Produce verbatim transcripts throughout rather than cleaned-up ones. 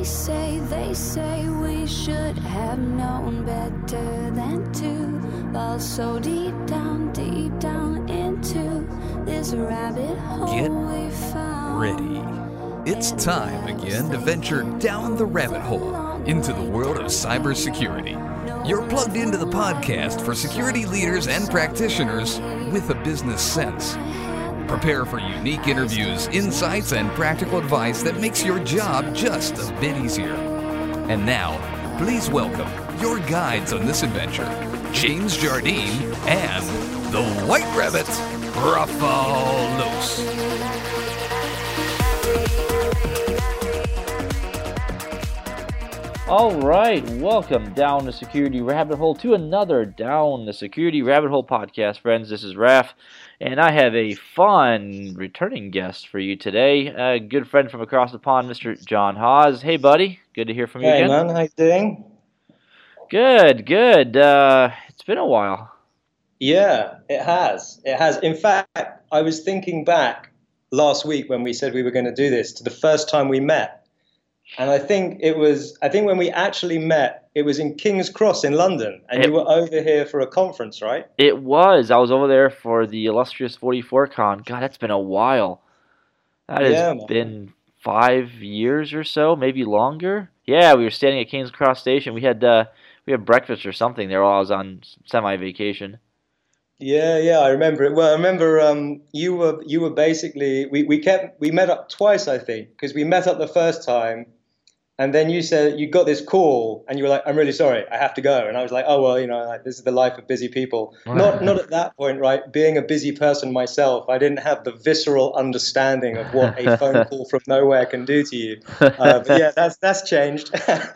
They say, they say we should have known better than to fall so deep down, deep down into this rabbit hole Get we found. ready. It's time again to venture down the rabbit hole into the world of cybersecurity. You're plugged into the podcast for security leaders and practitioners with a business sense. Prepare for unique interviews, insights, and practical advice that makes your job just a bit easier. And now, please welcome your guides on this adventure, James Jardine and the White Rabbit, Rafael Los. All right, welcome down the security rabbit hole to another Down the Security Rabbit Hole podcast, friends. This is Raph, and I have a fun returning guest for you today. A good friend from across the pond, Mister John Hawes. Hey, buddy. Good to hear from you hey, again. Hey, man. How you doing? Good, good. Uh, it's been a while. Yeah, it has. It has. In fact, I was thinking back last week when we said we were going to do this to the first time we met. And I think it was, I think when we actually met, it was in King's Cross in London, and it, you were over here for a conference, right? It was. I was over there for the illustrious forty-four Con. God, that's been a while. That has yeah, been five years or so, maybe longer. Yeah, we were standing at King's Cross Station. We had uh, we had breakfast or something there while I was on semi-vacation. Yeah, yeah, I remember it. Well, I remember um, you were you were basically we, we kept we met up twice, I think, because we met up the first time. And then you said you got this call, and you were like, "I'm really sorry, I have to go." And I was like, "Oh well, you know, like, this is the life of busy people." Not, not at that point, right? Being a busy person myself, I didn't have the visceral understanding of what a phone call from nowhere can do to you. Uh, but yeah, that's that's changed.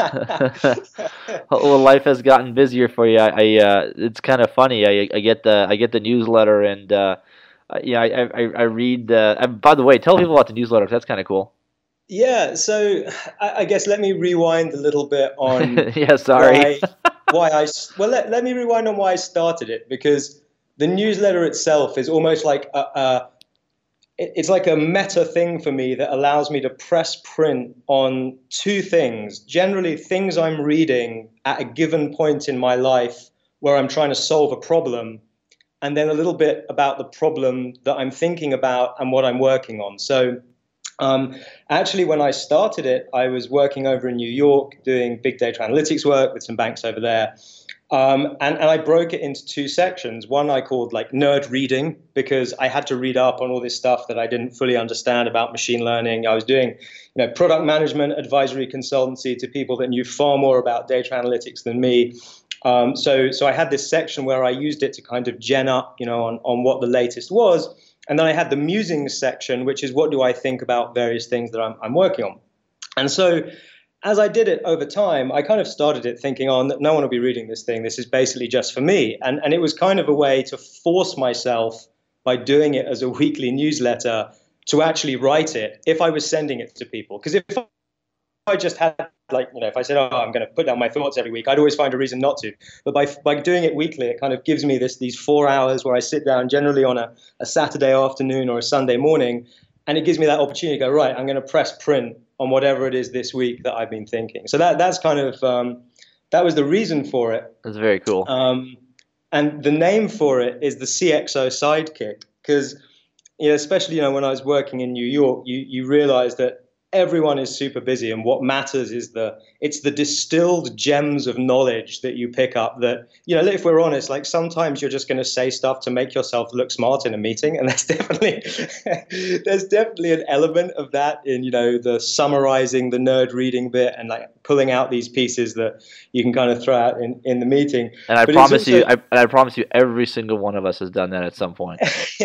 Well, life has gotten busier for you. I, I uh, it's kind of funny. I, I get the I get the newsletter, and uh, yeah, I, I I read. Uh, by the way, tell people about the newsletter. That's kind of cool. Yeah, so I guess let me rewind a little bit on yeah, sorry. why, why I well let, let me rewind on why I started it, because the newsletter itself is almost like a, a it's like a meta thing for me that allows me to press print on two things, generally things I'm reading at a given point in my life where I'm trying to solve a problem, and then a little bit about the problem that I'm thinking about and what I'm working on. So Um, actually, when I started it, I was working over in New York doing big data analytics work with some banks over there. Um, and, and I broke it into two sections. One I called like nerd reading, because I had to read up on all this stuff that I didn't fully understand about machine learning. I was doing, you know, product management, advisory consultancy to people that knew far more about data analytics than me. Um, so, so I had this section where I used it to kind of gen up, you know, on, on what the latest was. And then I had the musings section, which is what do I think about various things that I'm, I'm working on. And so as I did it over time, I kind of started it thinking, oh, no one will be reading this thing. This is basically just for me. And, and it was kind of a way to force myself, by doing it as a weekly newsletter, to actually write it if I was sending it to people. Because if I just had, like, you know, if I said, oh, I'm going to put down my thoughts every week, I'd always find a reason not to. But by by doing it weekly, it kind of gives me this these four hours where I sit down, generally on a, a Saturday afternoon or a Sunday morning, and it gives me that opportunity to go, right, I'm going to press print on whatever it is this week that I've been thinking. So that that's kind of, um, that was the reason for it. That's very cool. Um, and the name for it is the C X O Sidekick, because, you know, especially, you know, when I was working in New York, you you realize that everyone is super busy, and what matters is the it's the distilled gems of knowledge that you pick up that, you know, if we're honest, like sometimes you're just going to say stuff to make yourself look smart in a meeting, and there's definitely there's definitely an element of that in, you know, the summarizing, the nerd reading bit, and like pulling out these pieces that you can kind of throw out in, in the meeting. And I but promise also, you, I, and I promise you, every single one of us has done that at some point.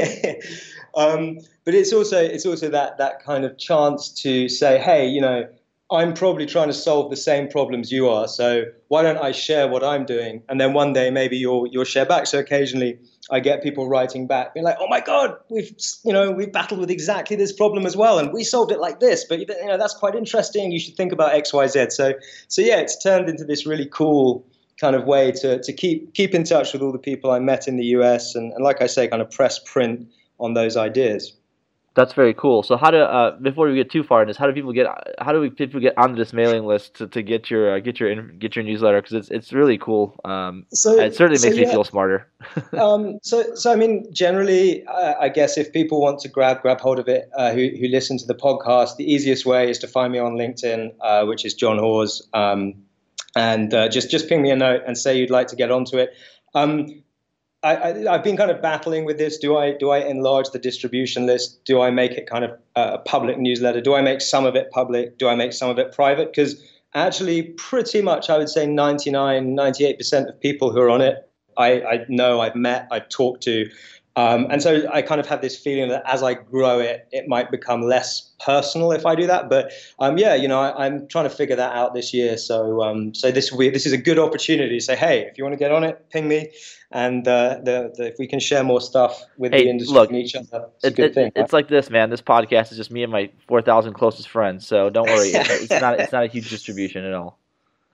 um, but it's also it's also that that kind of chance to say, hey, you know, I'm probably trying to solve the same problems you are, so why don't I share what I'm doing? And then one day maybe you'll you'll share back. So occasionally I get people writing back, being like, oh my God, we've you know we've battled with exactly this problem as well, and we solved it like this. But you know that's quite interesting. You should think about X, Y, Z. So so yeah, it's turned into this really cool kind of way to to keep keep in touch with all the people I met in the U S, and, and like I say, kind of press print on those ideas. That's very cool. So how do uh, before we get too far in this, how do people get how do we people get onto this mailing list to, to get your uh, get your get your newsletter, because it's it's really cool. Um, So, it certainly so makes me yeah. feel smarter. Um, so, so I mean, generally, uh, I guess if people want to grab grab hold of it, uh, who who listen to the podcast, the easiest way is to find me on LinkedIn, uh, which is John Hawes, um, and uh, just just ping me a note and say you'd like to get onto it. Um, I, I, I've been kind of battling with this. Do I do I enlarge the distribution list? Do I make it kind of a public newsletter? Do I make some of it public? Do I make some of it private? Because actually, pretty much, I would say ninety-nine, ninety-eight percent of people who are on it, I, I know, I've met, I've talked to. Um, and so I kind of have this feeling that as I grow it, it might become less personal if I do that. But um, yeah, you know, I, I'm trying to figure that out this year. So um, so this we, this is a good opportunity to say, hey, if you want to get on it, ping me. And uh, the, the, if we can share more stuff with Hey, the industry look, and each other, it's a It, good it, thing. Right? it's like this, man. This podcast is just me and my four thousand closest friends. So don't worry, it's, it's not it's not a huge distribution at all.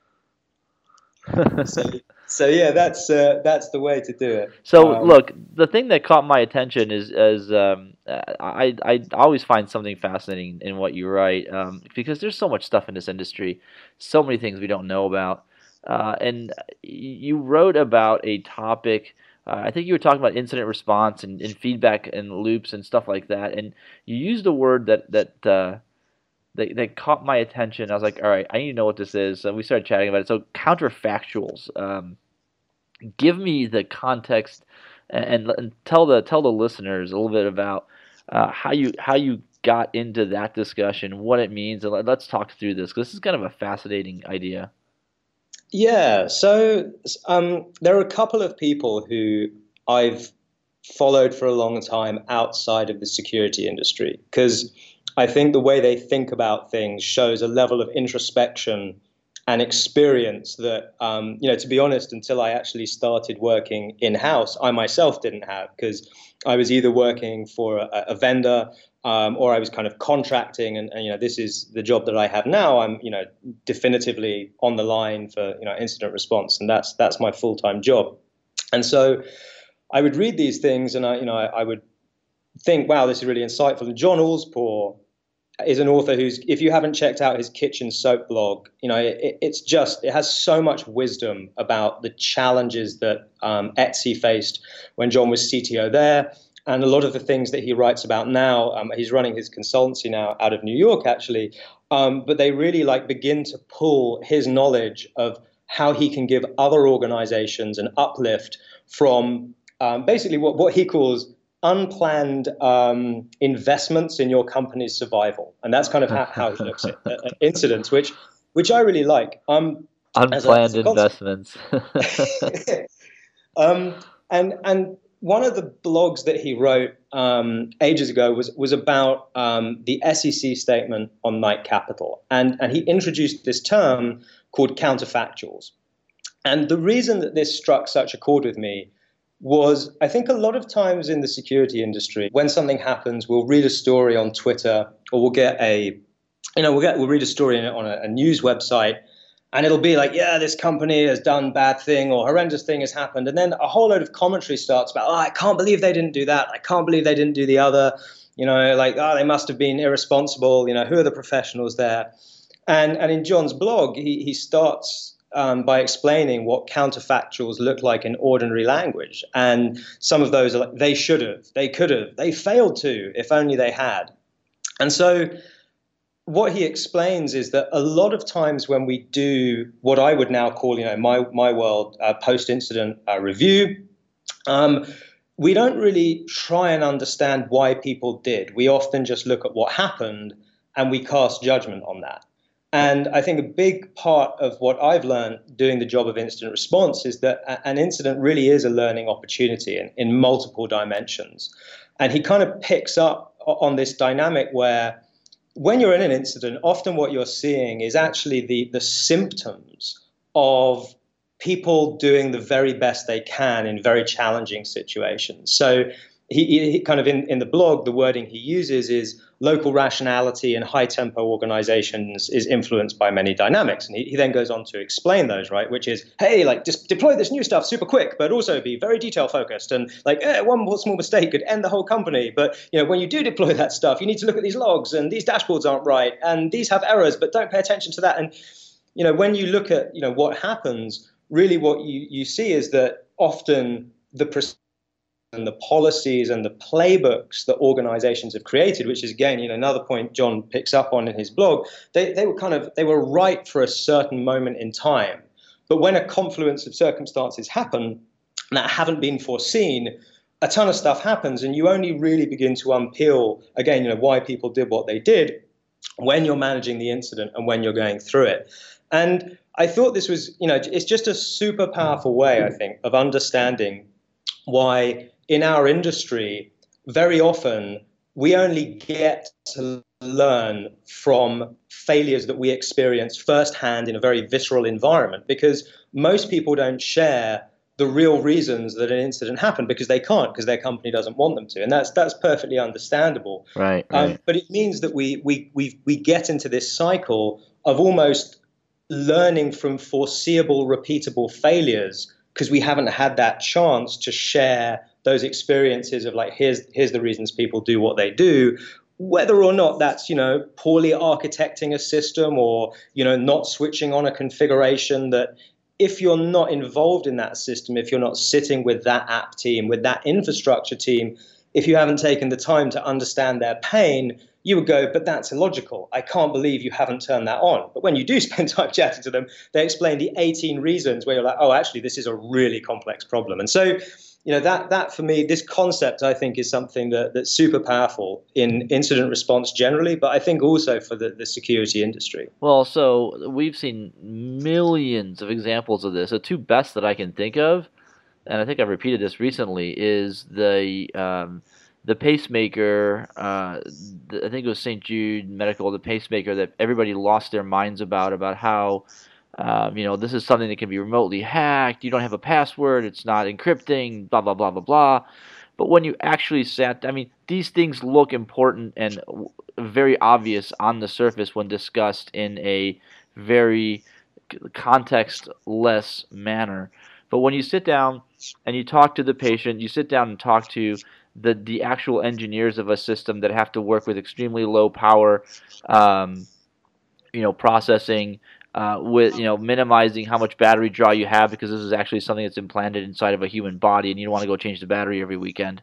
so, so yeah, that's uh, that's the way to do it. So Um, look, the thing that caught my attention is, is um, I I always find something fascinating in what you write, um, because there's so much stuff in this industry, so many things we don't know about, uh, and you wrote about a topic. Uh, I think you were talking about incident response and, and feedback and loops and stuff like that, and you used a word that that. Uh, That, that caught my attention. I was like, all right, I need to know what this is. So we started chatting about it. So counterfactuals. Um, give me the context and, and, and tell the tell the listeners a little bit about uh, how you how you got into that discussion, what it means, and let, let's talk through this, because this is kind of a fascinating idea. Yeah, so um, there are a couple of people who I've followed for a long time outside of the security industry, because I think the way they think about things shows a level of introspection and experience that, um, you know, to be honest, until I actually started working in-house, I myself didn't have, because I was either working for a, a vendor um, or I was kind of contracting. And, and, you know, this is the job that I have now. I'm, you know, definitively on the line for, you know, incident response. And that's that's my full-time job. And so I would read these things and, I, you know, I, I would think, wow, this is really insightful. And John Allspaw is an author who's, if you haven't checked out his Kitchen Soap blog, you know, it, it's just, it has so much wisdom about the challenges that um, Etsy faced when John was C T O there. And a lot of the things that he writes about now, um, he's running his consultancy now out of New York, actually. Um, but they really like begin to pull his knowledge of how he can give other organizations an uplift from um, basically what, what he calls unplanned um, investments in your company's survival. And that's kind of how, how he looks at, at incidents, which which I really like. Um, Unplanned a, investments. um, and and one of the blogs that he wrote um, ages ago was was about um, the S E C statement on Knight Capital. And, and he introduced this term called counterfactuals. And the reason that this struck such a chord with me was, I think a lot of times in the security industry, when something happens, we'll read a story on Twitter, or we'll get a, you know, we'll get, we'll read a story on a, a news website, and it'll be like, yeah, this company has done bad thing or horrendous thing has happened. And then a whole load of commentary starts about, oh, I can't believe they didn't do that. I can't believe they didn't do the other, you know, like, oh, they must have been irresponsible. You know, who are the professionals there? And, and in John's blog, he, he starts Um, by explaining what counterfactuals look like in ordinary language. And some of those are like, they should have, they could have, they failed to, if only they had. And so what he explains is that a lot of times when we do what I would now call, you know, my, my world uh, post-incident uh, review, um, we don't really try and understand why people did. We often just look at what happened and we cast judgment on that. And I think a big part of what I've learned doing the job of incident response is that an incident really is a learning opportunity in, in multiple dimensions. And he kind of picks up on this dynamic where when you're in an incident, often what you're seeing is actually the, the symptoms of people doing the very best they can in very challenging situations. So he, he kind of in, in the blog, the wording he uses is local rationality in high tempo organizations is influenced by many dynamics. And he, he then goes on to explain those, right? Which is, hey, like just deploy this new stuff super quick, but also be very detail focused. And like eh, one more small mistake could end the whole company. But you know, when you do deploy that stuff, you need to look at these logs, and these dashboards aren't right, and these have errors, but don't pay attention to that. And you know, when you look at you know what happens, really what you, you see is that often the and the policies and the playbooks that organizations have created, which is again, you know, another point John picks up on in his blog, they, they were kind of, they were right for a certain moment in time. But when a confluence of circumstances happen that haven't been foreseen, a ton of stuff happens, and you only really begin to unpeel, again, you know, why people did what they did when you're managing the incident and when you're going through it. And I thought this was, you know, it's just a super powerful way, I think, of understanding why in our industry, very often we only get to learn from failures that we experience firsthand in a very visceral environment, because most people don't share the real reasons that an incident happened because they can't, because their company doesn't want them to. And that's that's perfectly understandable. Right, right. Um, but it means that we we we we get into this cycle of almost learning from foreseeable, repeatable failures because we haven't had that chance to share those experiences of like, here's here's the reasons people do what they do, whether or not that's, you know, poorly architecting a system or, you know, not switching on a configuration that if you're not involved in that system, if you're not sitting with that app team, with that infrastructure team, if you haven't taken the time to understand their pain, you would go, but that's illogical. I can't believe you haven't turned that on. But when you do spend time chatting to them, they explain the eighteen reasons where you're like, oh, actually, this is a really complex problem. And so, you know, that that for me, this concept, I think, is something that, that's super powerful in incident response generally, but I think also for the, the security industry. Well, so we've seen millions of examples of this. The two best that I can think of, and I think I've repeated this recently, is the um, the pacemaker, uh, the, I think it was Saint Jude Medical, the pacemaker that everybody lost their minds about, about how, um, you know, this is something that can be remotely hacked, you don't have a password, it's not encrypting, blah, blah, blah, blah, blah. But when you actually sat, I mean, these things look important and very obvious on the surface when discussed in a very context-less manner. But when you sit down and you talk to the patient, you sit down and talk to the the actual engineers of a system that have to work with extremely low power, um, you know, processing, uh, with you know minimizing how much battery draw you have, because this is actually something that's implanted inside of a human body, and you don't want to go change the battery every weekend,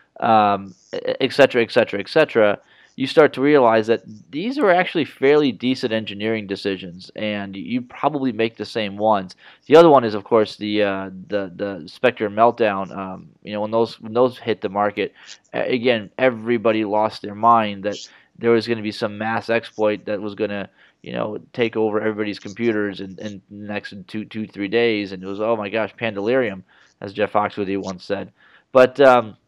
um, et cetera, et cetera, et cetera. You start to realize that these are actually fairly decent engineering decisions, and you probably make the same ones. The other one is, of course, the uh, the the Spectre Meltdown. Um, you know, when those when those hit the market, again, everybody lost their mind that there was going to be some mass exploit that was going to, you know, take over everybody's computers in, in the next two two three days, and it was, oh my gosh, Pandalarium, as Jeff Foxworthy once said. But um,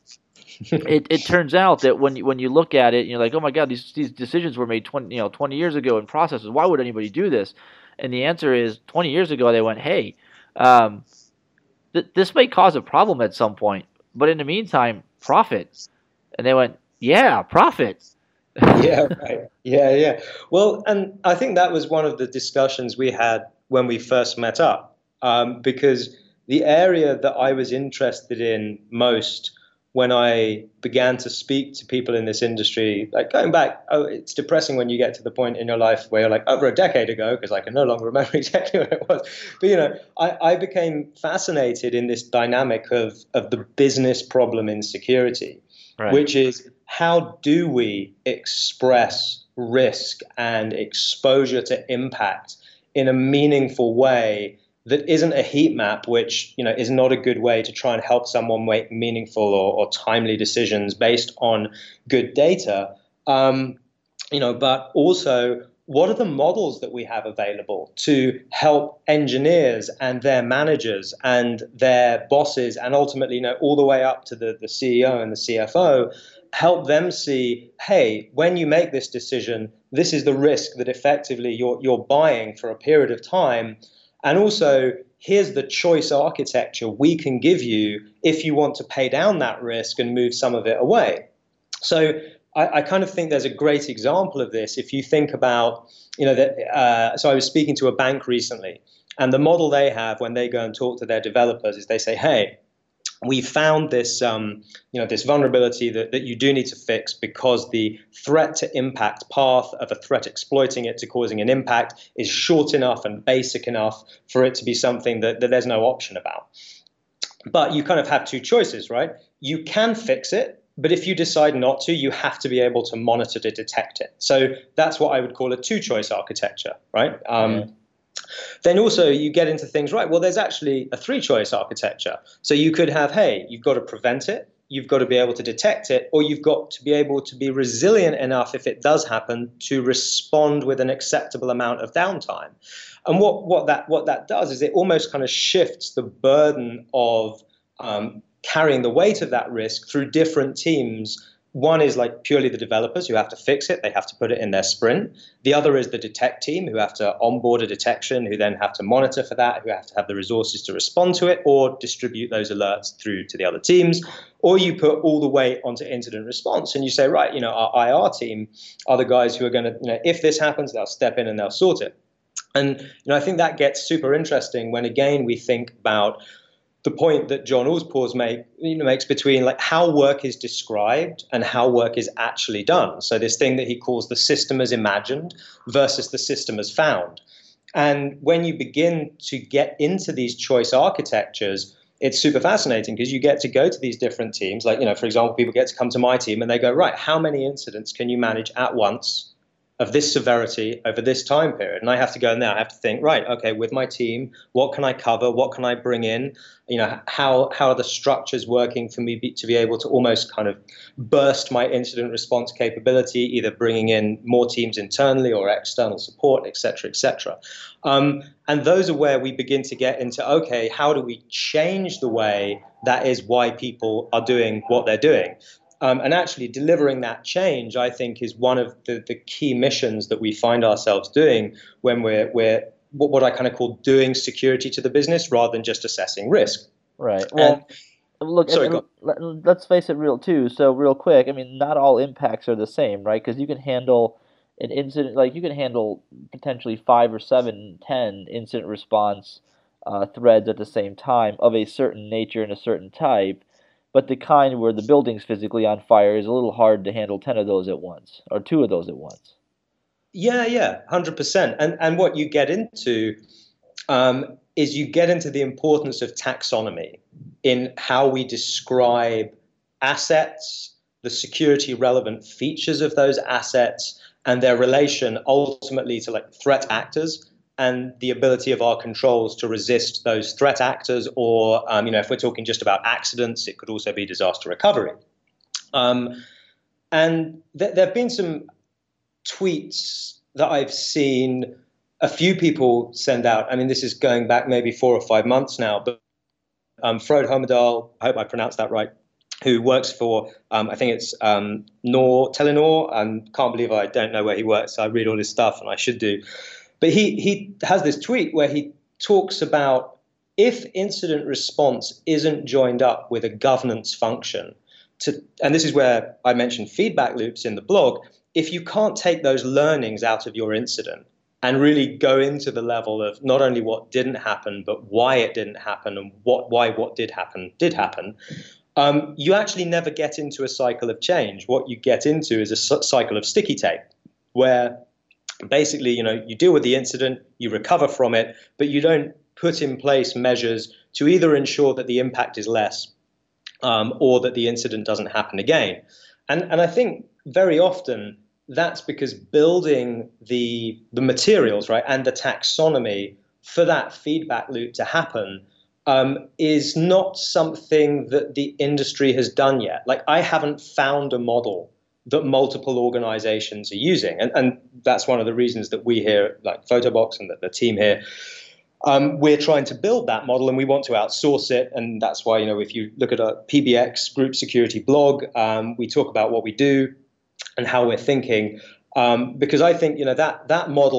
it, it turns out that when you, when you look at it, you're like, oh my God, these these decisions were made twenty you know twenty years ago in processes. Why would anybody do this? And the answer is, twenty years ago they went, hey, um, th- this may cause a problem at some point, but in the meantime, profit. And they went, yeah, profit. Yeah, right. Yeah, yeah. Well, and I think that was one of the discussions we had when we first met up, um, because the area that I was interested in most when I began to speak to people in this industry, like going back, oh, it's depressing when you get to the point in your life where you're like, over a decade ago, because I can no longer remember exactly what it was. But, you know, I, I became fascinated in this dynamic of, of the business problem in security, right, which is how do we express risk and exposure to impact in a meaningful way that isn't a heat map, which, you know, is not a good way to try and help someone make meaningful or, or timely decisions based on good data. Um, you know, but also, what are the models that we have available to help engineers and their managers and their bosses, and ultimately, you know, all the way up to the, the C E O and the C F O, help them see, hey, when you make this decision, this is the risk that effectively you're you're buying for a period of time. And also, here's the choice architecture we can give you if you want to pay down that risk and move some of it away. So I, I kind of think there's a great example of this. If you think about, you know, that. Uh, so I was speaking to a bank recently, and the model they have when they go and talk to their developers is they say, hey, we found this, um, you know, this vulnerability that, that you do need to fix because the threat to impact path of a threat exploiting it to causing an impact is short enough and basic enough for it to be something that, that there's no option about. But you kind of have two choices, right? You can fix it, but if you decide not to, you have to be able to monitor to detect it. So that's what I would call a two-choice architecture, right? Um, yeah. Then also you get into things, right, well, there's actually a three-choice architecture. So you could have, hey, you've got to prevent it, you've got to be able to detect it, or you've got to be able to be resilient enough if it does happen to respond with an acceptable amount of downtime. And what, what, that, what that does is it almost kind of shifts the burden of um, carrying the weight of that risk through different teams. One is like purely the developers who have to fix it. They have to put it in their sprint. The other is the detect team who have to onboard a detection, who then have to monitor for that, who have to have the resources to respond to it or distribute those alerts through to the other teams. Or you put all the weight onto incident response and you say, right, you know, our I R team are the guys who are going to, you know, if this happens, they'll step in and they'll sort it. And, you know, I think that gets super interesting when, again, we think about the point that John Allspaws make, you know, makes between like how work is described and how work is actually done. So this thing that he calls the system as imagined versus the system as found. And when you begin to get into these choice architectures, it's super fascinating because you get to go to these different teams. Like, you know, for example, people get to come to my team and they go, right, how many incidents can you manage at once of this severity over this time period? And I have to go in there, I have to think, right, okay, with my team, what can I cover? What can I bring in? You know, how, how are the structures working for me be, to be able to almost kind of burst my incident response capability, either bringing in more teams internally or external support, et cetera, et cetera. Um, and those are where we begin to get into, okay, how do we change the way that is why people are doing what they're doing? Um, and actually delivering that change, I think, is one of the, the key missions that we find ourselves doing when we're, we're what, what I kind of call doing security to the business rather than just assessing risk. Right. Well, and, look, sorry, and, and let's face it real too. So real quick, I mean, not all impacts are the same, right? Because you can handle an incident, like you can handle potentially five or seven, ten incident response uh, threads at the same time of a certain nature and a certain type. But the kind where the building's physically on fire is a little hard to handle ten of those at once, or two of those at once. Yeah, yeah, one hundred percent. And and what you get into um, is you get into the importance of taxonomy in how we describe assets, the security relevant features of those assets, and their relation ultimately to like threat actors, and the ability of our controls to resist those threat actors, or, um, you know, if we're talking just about accidents, it could also be disaster recovery. Um, and th- there have been some tweets that I've seen a few people send out. I mean, this is going back maybe four or five months now, but um, Frode Homedal, I hope I pronounced that right, who works for, um, I think it's um, Nor, Telenor, and can't believe I don't know where he works. I read all his stuff, and I should do. But he, he has this tweet where he talks about if incident response isn't joined up with a governance function, to, and this is where I mentioned feedback loops in the blog, if you can't take those learnings out of your incident and really go into the level of not only what didn't happen, but why it didn't happen and what why what did happen did happen, um, you actually never get into a cycle of change. What you get into is a cycle of sticky tape, where basically, you know, you deal with the incident, you recover from it, but you don't put in place measures to either ensure that the impact is less um, or that the incident doesn't happen again. And and I think very often that's because building the the materials, right, and the taxonomy for that feedback loop to happen um, is not something that the industry has done yet. Like, I haven't found a model that multiple organizations are using. And, and that's one of the reasons that we here, like Photobox and the, the team here, um, we're trying to build that model and we want to outsource it. And that's why, you know, if you look at a P B X group security blog, um, we talk about what we do and how we're thinking. Um, because I think, you know, that that model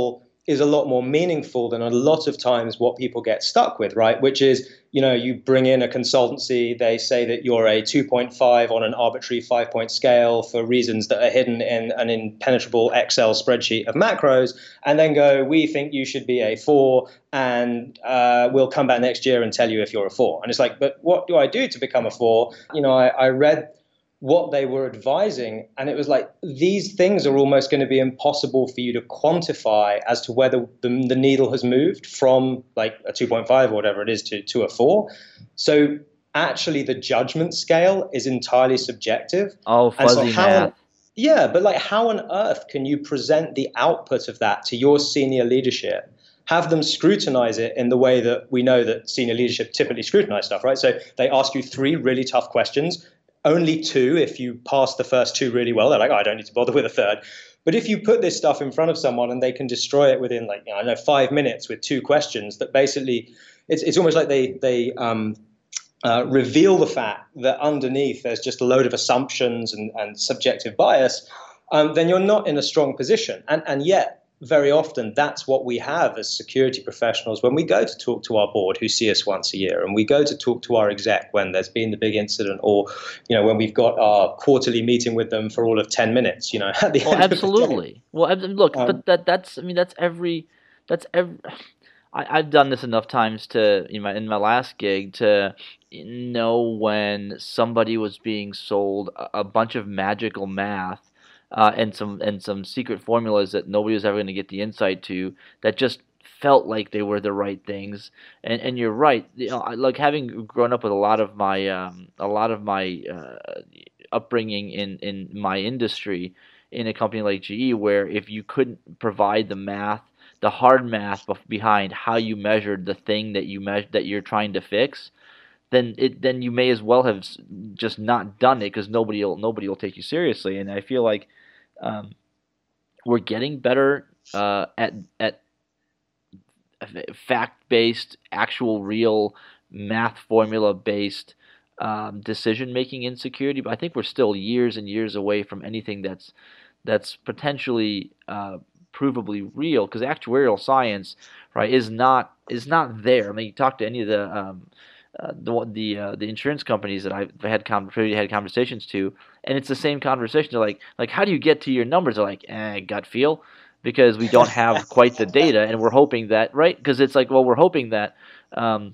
is a lot more meaningful than a lot of times what people get stuck with, right? Which is, you know, you bring in a consultancy, they say that you're a two point five on an arbitrary five-point scale for reasons that are hidden in an impenetrable Excel spreadsheet of macros, and then go, we think you should be a four, and uh, we'll come back next year and tell you if you're a four. And it's like, but what do I do to become a four? You know, I, I read what they were advising, and it was like, these things are almost going to be impossible for you to quantify as to whether the, the needle has moved from like a two point five or whatever it is to, to a four. So actually the judgment scale is entirely subjective. Oh, fuzzy so how, math. Yeah, but like how on earth can you present the output of that to your senior leadership, have them scrutinize it in the way that we know that senior leadership typically scrutinize stuff, right? So they ask you three really tough questions. Only two, if you pass the first two really well, they're like, oh, I don't need to bother with a third. But if you put this stuff in front of someone and they can destroy it within, like, you know, I don't know, five minutes with two questions, that basically it's it's almost like they they um, uh, reveal the fact that underneath there's just a load of assumptions and, and subjective bias, um, then you're not in a strong position. And and yet, very often, that's what we have as security professionals when we go to talk to our board, who see us once a year, and we go to talk to our exec when there's been the big incident, or, you know, when we've got our quarterly meeting with them for all of ten minutes. You know, at the well, end absolutely. Of the day. Well, look, Um, but that that's I mean that's every that's every. I, I've done this enough times to in my in my last gig to know when somebody was being sold a, a bunch of magical math. Uh, and some and some secret formulas that nobody was ever going to get the insight to, that just felt like they were the right things. And and you're right. You know, I, like having grown up with a lot of my um, a lot of my uh, upbringing in, in my industry in a company like G E, where if you couldn't provide the math, the hard math behind how you measured the thing that you measure that you're trying to fix, then it then you may as well have just not done it, because nobody will nobody will take you seriously. And I feel like um, we're getting better uh, at at fact-based, actual, real, math formula-based um, decision-making in security. But I think we're still years and years away from anything that's that's potentially uh, provably real, because actuarial science, right, is not is not there. I mean, you talk to any of the um, Uh, the the uh, the insurance companies that I've had com- had conversations to, and it's the same conversation. They're like, like, how do you get to your numbers? They're like, eh, gut feel, because we don't have quite the data, and we're hoping that, right? Because it's like, well, we're hoping that um,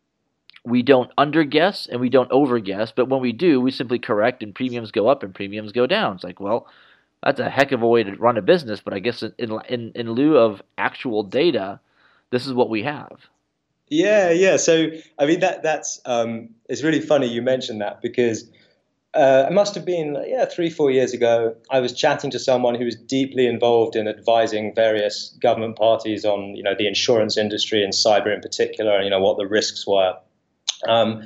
we don't underguess and we don't overguess, but when we do, we simply correct, and premiums go up and premiums go down. It's like, well, that's a heck of a way to run a business, but I guess in in in lieu of actual data, this is what we have. Yeah, yeah. So, I mean, that that's um, it's really funny you mentioned that, because uh, it must have been yeah three, four years ago. I was chatting to someone who was deeply involved in advising various government parties on, you know, the insurance industry and cyber in particular, and, you know, what the risks were. Um,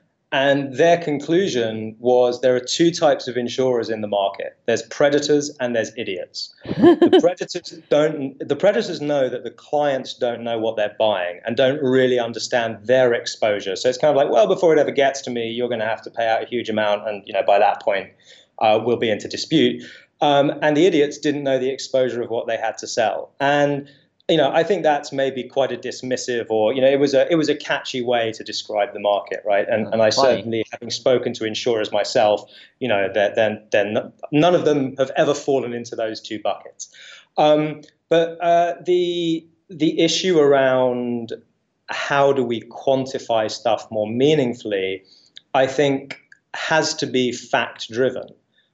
and their conclusion was there are two types of insurers in the market. There's predators and there's idiots. The predators don't. The predators know that the clients don't know what they're buying and don't really understand their exposure. So it's kind of like, well, before it ever gets to me, you're going to have to pay out a huge amount, and, you know, by that point, uh, we'll be into dispute. Um, and the idiots didn't know the exposure of what they had to sell. And, you know, I think that's maybe quite a dismissive, or, you know, it was a it was a catchy way to describe the market, right? And and I certainly, having spoken to insurers myself, you know, that then then none of them have ever fallen into those two buckets. Um, but uh, the the issue around how do we quantify stuff more meaningfully, I think, has to be fact driven.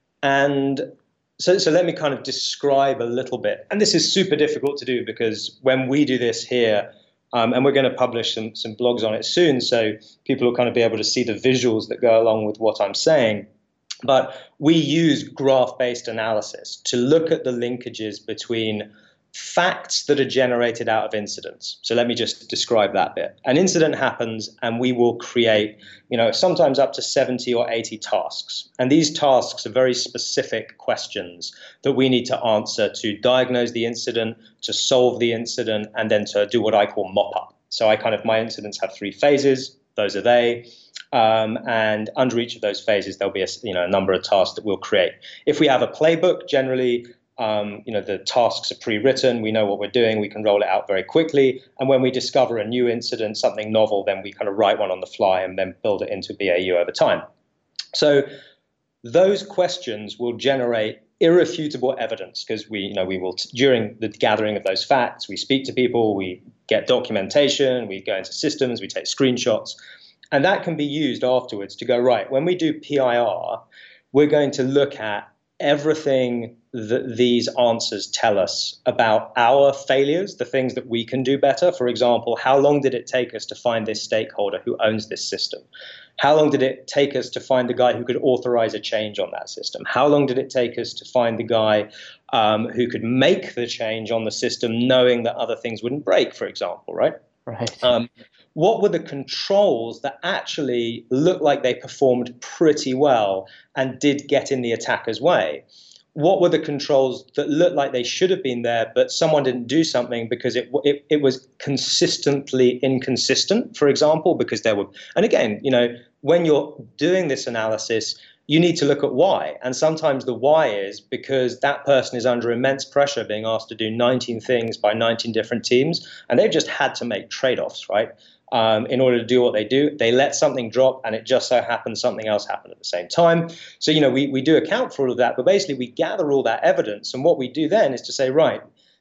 And So, so let me kind of describe a little bit. And this is super difficult to do, because when we do this here, um, and we're going to publish some, some blogs on it soon, so people will kind of be able to see the visuals that go along with what I'm saying. But we use graph-based analysis to look at the linkages between facts that are generated out of incidents. So let me just describe that bit. An incident happens, and we will create, you know, sometimes up to seventy or eighty tasks. And these tasks are very specific questions that we need to answer to diagnose the incident, to solve the incident, and then to do what I call mop up. So I kind of, my incidents have three phases. Those are they. Um, and under each of those phases, there'll be a, you know, a number of tasks that we'll create. If we have a playbook, generally Um, you know, the tasks are pre-written. We know what we're doing. We can roll it out very quickly. And when we discover a new incident, something novel, then we kind of write one on the fly and then build it into B A U over time. So those questions will generate irrefutable evidence because we, you know, we will, during the gathering of those facts, we speak to people, we get documentation, we go into systems, we take screenshots, and that can be used afterwards to go, right, when we do P I R, we're going to look at everything that these answers tell us about our failures, the things that we can do better. For example, how long did it take us to find this stakeholder who owns this system? How long did it take us to find the guy who could authorize a change on that system? How long did it take us to find the guy um, who could make the change on the system knowing that other things wouldn't break, for example, right? Right. Um, what were the controls that actually looked like they performed pretty well and did get in the attacker's way? What were the controls that looked like they should have been there, but someone didn't do something because it, it it was consistently inconsistent, for example, because there were, and again, you know, when you're doing this analysis, you need to look at why. And sometimes the why is because that person is under immense pressure being asked to do nineteen things by nineteen different teams, and they've just had to make trade-offs, right? Um, in order to do what they do, they let something drop, and it just so happens something else happened at the same time. So, you know, we, we do account for all of that, but basically we gather all that evidence, and what we do then is to say, right,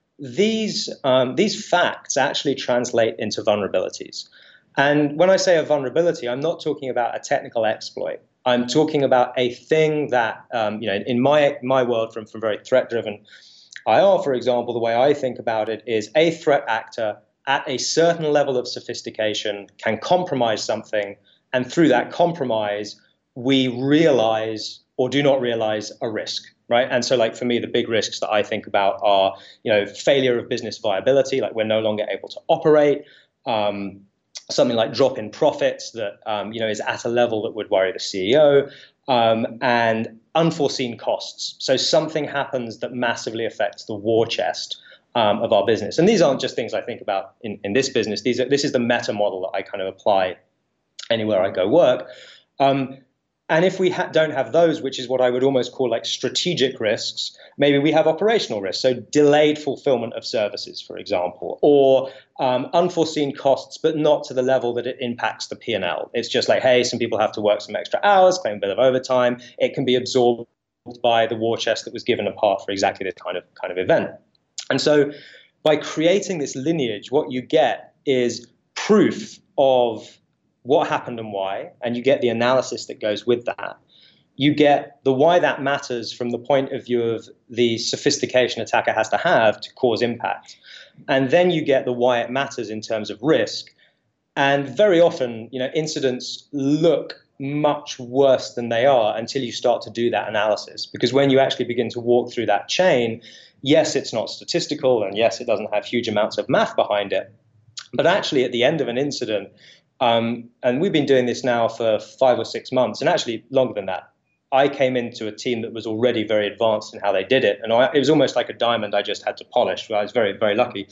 these um, these facts actually translate into vulnerabilities. And when I say a vulnerability, I'm not talking about a technical exploit. I'm talking about a thing that, um, you know, in my my world, from from very threat-driven I R, for example, the way I think about it is a threat actor at a certain level of sophistication can compromise something, and through that compromise, we realize or do not realize a risk, right? And so, like, for me, the big risks that I think about are, you know, failure of business viability, like we're no longer able to operate, um, something like drop in profits that, um, you know, is at a level that would worry the C E O, um, and unforeseen costs. So something happens that massively affects the war chest Um, of our business. And these aren't just things I think about in, in this business. These are, this is the meta model that I kind of apply anywhere I go work. Um, and if we ha- don't have those, which is what I would almost call like strategic risks, maybe we have operational risks. So delayed fulfillment of services, for example, or um, unforeseen costs, but not to the level that it impacts the P and L. It's just like, hey, some people have to work some extra hours, claim a bit of overtime. It can be absorbed by the war chest that was given apart for exactly this kind of kind of event. And so by creating this lineage, what you get is proof of what happened and why, and you get the analysis that goes with that. You get the why that matters from the point of view of the sophistication attacker has to have to cause impact. And then you get the why it matters in terms of risk. And very often, you know, incidents look much worse than they are until you start to do that analysis. Because when you actually begin to walk through that chain, yes, it's not statistical, and yes, it doesn't have huge amounts of math behind it. But actually, at the end of an incident, um, and we've been doing this now for five or six months, and actually longer than that, I came into a team that was already very advanced in how they did it. And I, it was almost like a diamond I just had to polish. I was very, very lucky.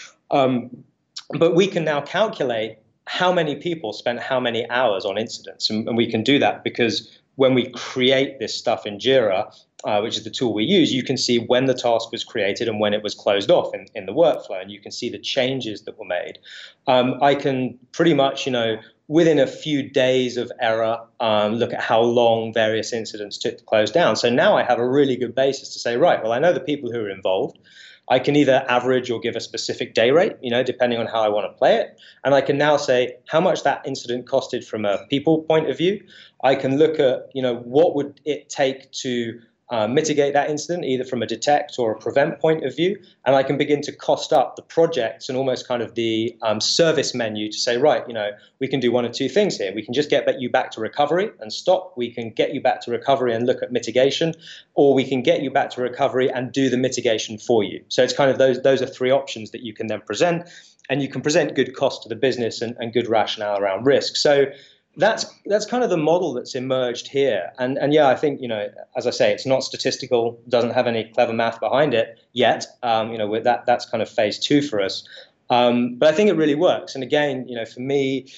Um, but we can now calculate how many people spent how many hours on incidents. And, and we can do that because when we create this stuff in Jira, uh, which is the tool we use, you can see when the task was created and when it was closed off in, in the workflow. And you can see the changes that were made. Um, I can pretty much, you know, within a few days of error, um, look at how long various incidents took to close down. So now I have a really good basis to say, right, well, I know the people who are involved. I can either average or give a specific day rate, you know, depending on how I want to play it. And I can now say how much that incident costed from a people point of view. I can look at, you know, what would it take to uh, mitigate that incident, either from a detect or a prevent point of view. And I can begin to cost up the projects and almost kind of the um, service menu to say, right, you know, we can do one or two things here. We can just get you back to recovery and stop. We can get you back to recovery and look at mitigation, or we can get you back to recovery and do the mitigation for you. So it's kind of those, those are three options that you can then present, and you can present good cost to the business and, and good rationale around risk. So That's that's kind of the model that's emerged here. And and yeah, I think, you know, as I say, it's not statistical, doesn't have any clever math behind it yet. Um, you know, with that that's kind of phase two for us. Um, but I think it really works. And again, you know, for me,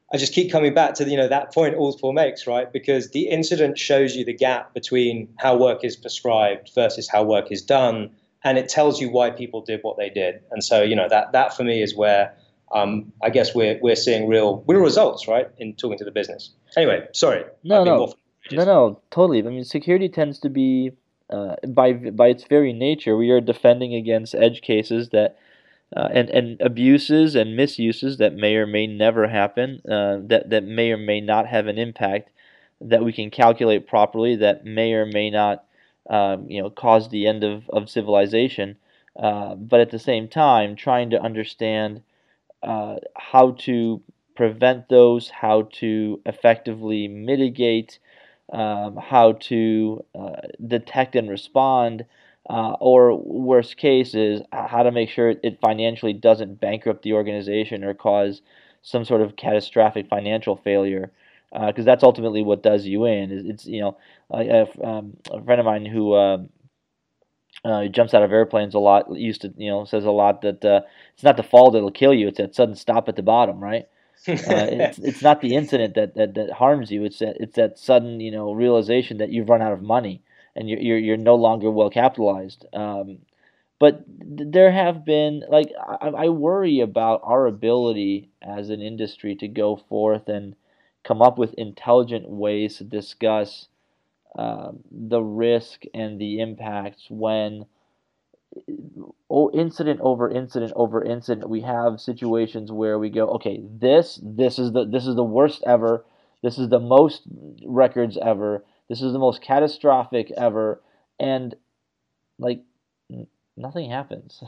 I just keep coming back to, you know, that point Allspaw makes, right? Because the incident shows you the gap between how work is prescribed versus how work is done, and it tells you why people did what they did. And so, you know, that that for me is where um, I guess we're we're seeing real real results, right, in talking to the business. Anyway, sorry. No, no, no, no, totally. I mean, security tends to be uh, by by its very nature, we are defending against edge cases that. Uh, and, and abuses and misuses that may or may never happen, uh, that, that may or may not have an impact, that we can calculate properly, that may or may not um, you know, cause the end of, of civilization. Uh, but at the same time, trying to understand uh, how to prevent those, how to effectively mitigate, um, how to uh, detect and respond, Uh, or worst case is how to make sure it financially doesn't bankrupt the organization or cause some sort of catastrophic financial failure, because uh, that's ultimately what does you in. It's, you know, a, um, a friend of mine who uh, uh, jumps out of airplanes a lot used to, you know, says a lot that uh, it's not the fall that'll kill you; it's that sudden stop at the bottom, right? uh, it's it's not the incident that, that, that harms you; it's that it's that sudden, you know, realization that you've run out of money. And you're, you're you're no longer well capitalized. Um, but th- there have been, like, I, I worry about our ability as an industry to go forth and come up with intelligent ways to discuss uh, the risk and the impacts when oh, incident over incident over incident, we have situations where we go, okay, this this is the this is the worst ever. This is the most records ever. This is the most catastrophic ever, and like n- nothing happens.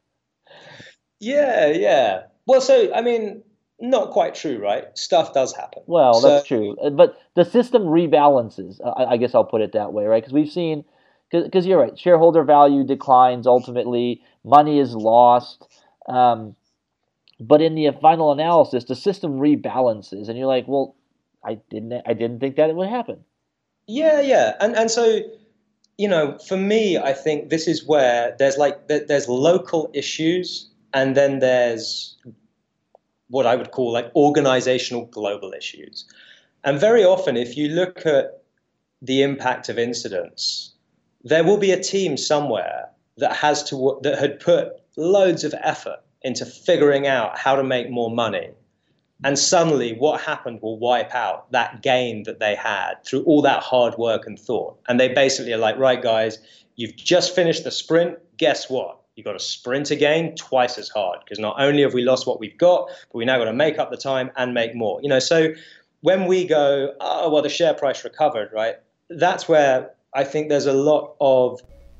Yeah, yeah. Well, so I mean, not quite true, right? Stuff does happen. Well, so, that's true, but the system rebalances. I, I guess I'll put it that way, right? Because we've seen, because you're right, shareholder value declines ultimately, money is lost, um, but in the final analysis, the system rebalances, and you're like, well, I didn't, I didn't think that it would happen. Yeah, yeah, and and so, you know, for me, I think this is where there's like there's local issues, and then there's what I would call like organizational global issues. And very often, if you look at the impact of incidents, there will be a team somewhere that has to that had put loads of effort into figuring out how to make more money. And suddenly what happened will wipe out that gain that they had through all that hard work and thought. And they basically are like, right, guys, you've just finished the sprint. Guess what? You've got to sprint again twice as hard, because not only have we lost what we've got, but we now got to make up the time and make more. You know, so when we go, oh, well, the share price recovered, right? That's where I think there's a lot of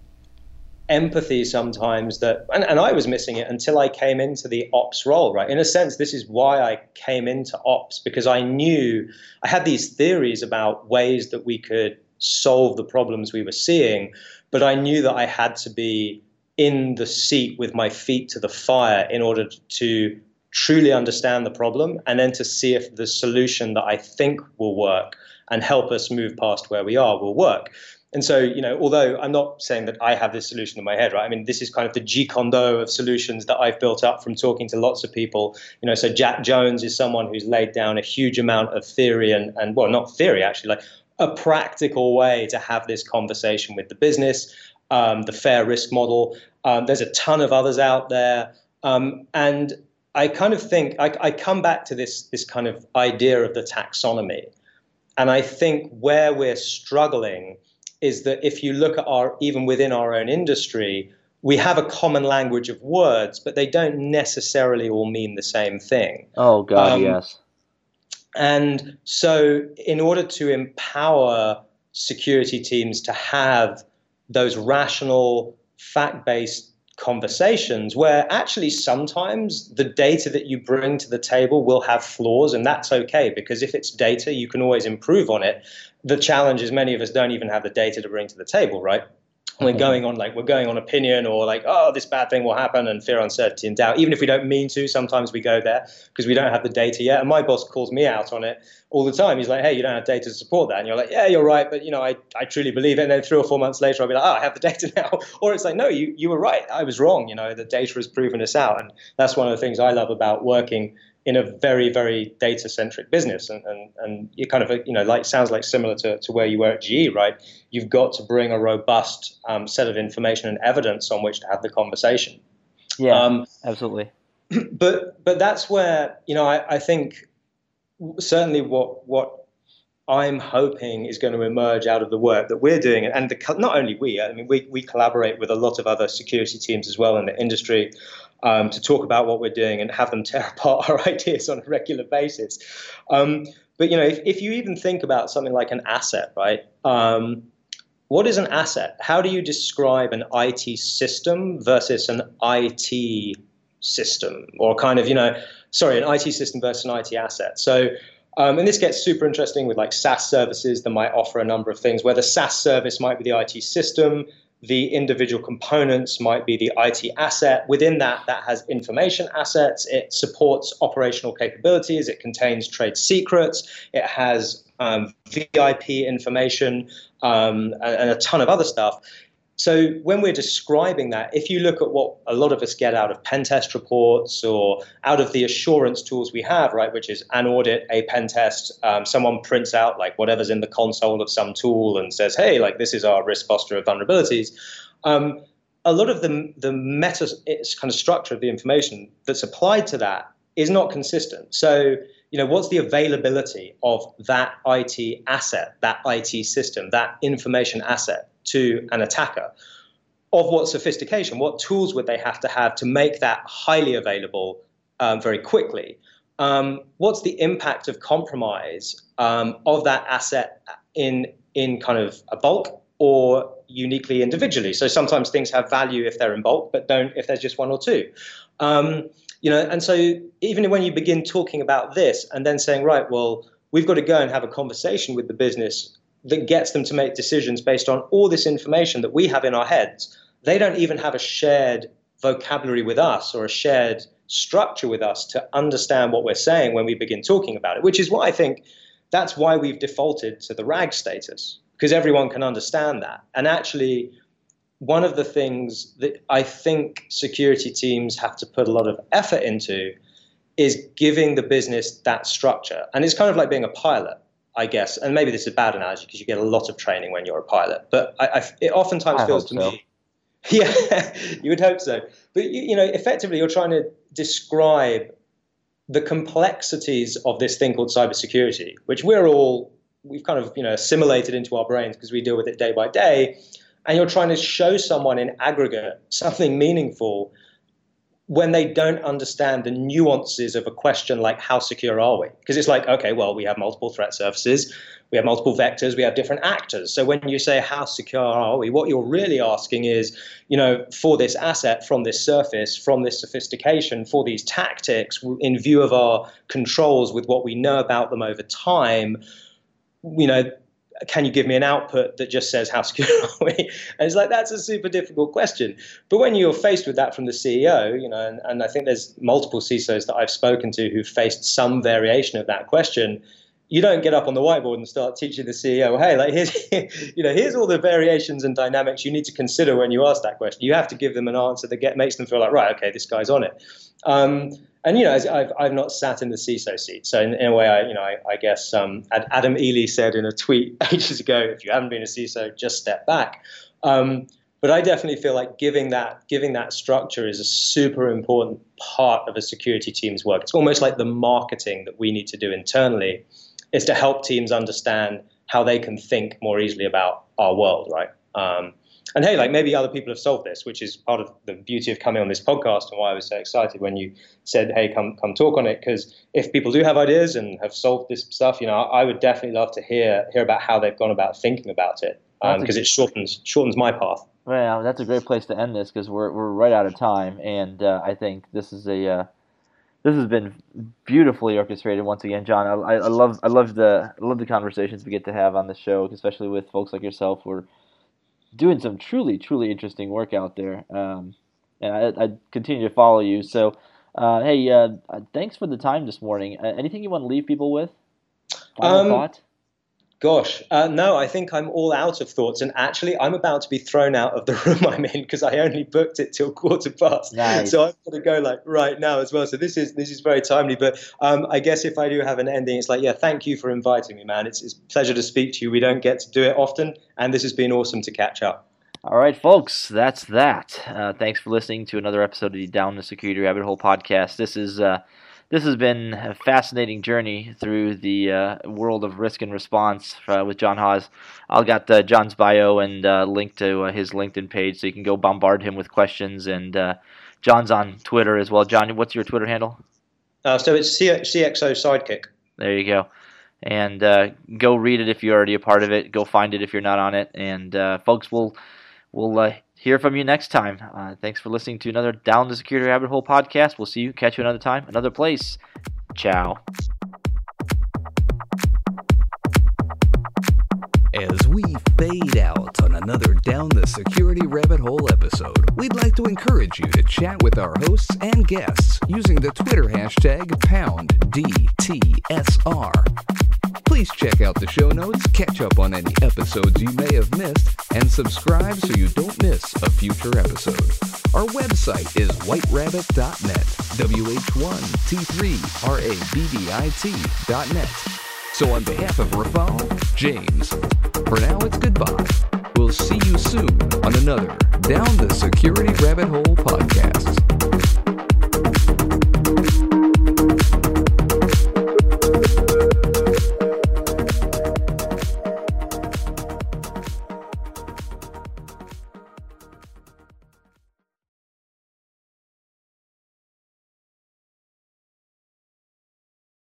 empathy sometimes that, and, and I was missing it until I came into the ops role, right? In a sense, this is why I came into ops, because I knew I had these theories about ways that we could solve the problems we were seeing, but I knew that I had to be in the seat with my feet to the fire in order to truly understand the problem and then to see if the solution that I think will work and help us move past where we are will work. And so, you know, although I'm not saying that I have this solution in my head, right? I mean, this is kind of the Jeet Kune Do of solutions that I've built up from talking to lots of people. You know, so Jack Jones is someone who's laid down a huge amount of theory and, and well, not theory, actually, like a practical way to have this conversation with the business, um, the fair risk model. Um, there's a ton of others out there. Um, and I kind of think I, I come back to this, this kind of idea of the taxonomy. And I think where we're struggling is that if you look at our, even within our own industry, we have a common language of words, but they don't necessarily all mean the same thing. Oh, God, um, yes. And so in order to empower security teams to have those rational, fact-based conversations where actually sometimes the data that you bring to the table will have flaws, and that's okay, because if it's data, you can always improve on it. The challenge is many of us don't even have the data to bring to the table, right? We're going on like we're going on opinion or like, oh, this bad thing will happen, and fear, uncertainty, and doubt. Even if we don't mean to, sometimes we go there because we don't have the data yet. And my boss calls me out on it all the time. He's like, hey, you don't have data to support that. And you're like, yeah, you're right, but you know, I, I truly believe it. And then three or four months later, I'll be like, oh, I have the data now. Or it's like, no, you you were right. I was wrong. You know, the data has proven us out. And that's one of the things I love about working in a very, very data-centric business. And, and, and you kind of, you know, like sounds like similar to, to where you were at G E, right? You've got to bring a robust um, set of information and evidence on which to have the conversation. Yeah, um, absolutely. But but that's where, you know, I, I think certainly what what I'm hoping is going to emerge out of the work that we're doing, and the, not only we, I mean, we, we collaborate with a lot of other security teams as well in the industry um, to talk about what we're doing and have them tear apart our ideas on a regular basis. Um, but, you know, if, if you even think about something like an asset, right? Um, what is an asset? How do you describe an I T system versus an I T system, or kind of, you know, sorry, an I T system versus an I T asset? So, Um, and this gets super interesting with like SaaS services that might offer a number of things, where the SaaS service might be the I T system, the individual components might be the I T asset. Within that, that has information assets. It supports operational capabilities. It contains trade secrets. It has um, V I P information um, and, and a ton of other stuff. So when we're describing that, if you look at what a lot of us get out of pen test reports or out of the assurance tools we have, right, which is an audit, a pen test, um, someone prints out like whatever's in the console of some tool and says, hey, like this is our risk posture of vulnerabilities. Um, a lot of the, the meta kind of structure of the information that's applied to that is not consistent. So, you know, what's the availability of that I T asset, that I T system, that information asset to an attacker? Of what sophistication? What tools would they have to have to make that highly available um, very quickly? Um, what's the impact of compromise um, of that asset in in kind of a bulk or uniquely individually? So sometimes things have value if they're in bulk, but don't if there's just one or two. Um, you know, and so even when you begin talking about this and then saying, right, well, we've got to go and have a conversation with the business that gets them to make decisions based on all this information that we have in our heads. They don't even have a shared vocabulary with us or a shared structure with us to understand what we're saying when we begin talking about it, which is why I think that's why we've defaulted to the RAG status, because everyone can understand that. And actually, one of the things that I think security teams have to put a lot of effort into is giving the business that structure. And it's kind of like being a pilot, I guess, and maybe this is a bad analogy because you get a lot of training when you're a pilot, but I, I, it oftentimes I feels to so. me, yeah, you would hope so. But, you, you know, effectively you're trying to describe the complexities of this thing called cybersecurity, which we're all, we've kind of, you know, assimilated into our brains because we deal with it day by day. And you're trying to show someone in aggregate something meaningful when they don't understand the nuances of a question like how secure are we? Because it's like, okay, well, we have multiple threat surfaces, we have multiple vectors, we have different actors. So when you say how secure are we, what you're really asking is, you know, for this asset, from this surface, from this sophistication, for these tactics, in view of our controls with what we know about them over time, you know, can you give me an output that just says how secure are we? And it's like, that's a super difficult question. But when you're faced with that from the C E O, you know, and, and I think there's multiple C I S Os that I've spoken to who've faced some variation of that question, you don't get up on the whiteboard and start teaching the C E O, hey, like here's, you know, here's all the variations and dynamics you need to consider when you ask that question. You have to give them an answer that get, makes them feel like, right, okay, this guy's on it. Um, And, you know, I've, I've not sat in the C I S O seat. So in, in a way, I, you know, I, I guess um, Adam Ely said in a tweet ages ago, if you haven't been a C I S O, just step back. Um, but I definitely feel like giving that giving that structure is a super important part of a security team's work. It's almost like the marketing that we need to do internally is to help teams understand how they can think more easily about our world, right? Um, And hey, like maybe other people have solved this, which is part of the beauty of coming on this podcast and why I was so excited when you said, hey, come come talk on it. Because if people do have ideas and have solved this stuff, you know, I would definitely love to hear hear about how they've gone about thinking about it, because um, it shortens shortens my path. Well, that's a great place to end this because we're we're right out of time, and uh, I think this is a uh, this has been beautifully orchestrated once again, John. I, I love I love the I love the conversations we get to have on the show, especially with folks like yourself. We're doing some truly, truly interesting work out there, um, and I, I continue to follow you. So, uh, hey, uh, thanks for the time this morning. Uh, anything you want to leave people with? Final um, thought? Gosh, uh, no, I think I'm all out of thoughts. And actually, I'm about to be thrown out of the room I'm in because I only booked it till quarter past. Nice. So I've got to go like right now as well. So this is this is very timely. But um, I guess if I do have an ending, it's like, yeah, thank you for inviting me, man. It's, it's a pleasure to speak to you. We don't get to do it often. And this has been awesome to catch up. All right, folks, that's that. Uh, thanks for listening to another episode of the Down the Security Rabbit Hole podcast. This is... Uh, This has been a fascinating journey through the uh, world of risk and response uh, with John Hawes. I'll got uh, John's bio and uh, link to uh, his LinkedIn page so you can go bombard him with questions. And uh, John's on Twitter as well. John, what's your Twitter handle? Uh, so it's C X O Sidekick. There you go. And uh, go read it if you're already a part of it. Go find it if you're not on it. And uh, folks, we'll, we'll uh, hear from you next time. Uh, thanks for listening to another Down the Security Rabbit Hole podcast. We'll see you, catch you another time, another place. Ciao. As we fade out on another Down the Security Rabbit Hole episode, we'd like to encourage you to chat with our hosts and guests using the Twitter hashtag pound D T S R. Please check out the show notes, catch up on any episodes you may have missed, and subscribe so you don't miss a future episode. Our website is white rabbit dot net, W H one T three R A B B I T dot net. So on behalf of Rafal, James, for now it's goodbye. We'll see you soon on another Down the Security Rabbit Hole podcast.